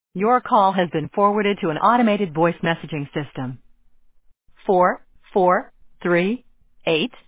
Your call has been forwarded to an automated voice messaging system. 4438